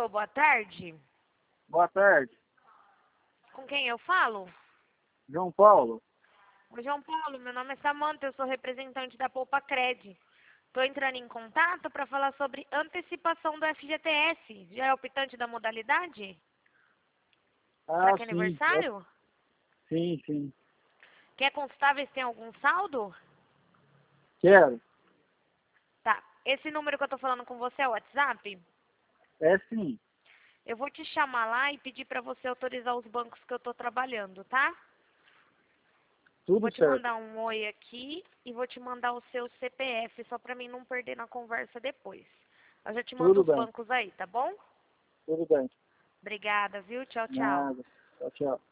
boa tarde. Boa tarde. Com quem eu falo? João Paulo. Oi, João Paulo, meu nome é Samanta, eu sou representante da Poupa Cred. Estou entrando em contato para falar sobre antecipação do FGTS. Já é optante da modalidade? Será que é Sim. aniversário? Sim. Quer consultar ver se tem algum saldo? Quero. Tá. Esse número que eu estou falando com você é o WhatsApp? É sim. Eu vou te chamar lá e pedir para você autorizar os bancos que eu estou trabalhando, tá? Tudo Vou te certo. mandar um oi aqui e vou te mandar o seu CPF, só para mim não perder na conversa depois. Eu já te mando Tudo os bem. bancos aí, tá bom? Tudo bem. Obrigada, viu? Tchau, tchau. Nada. Tchau, tchau.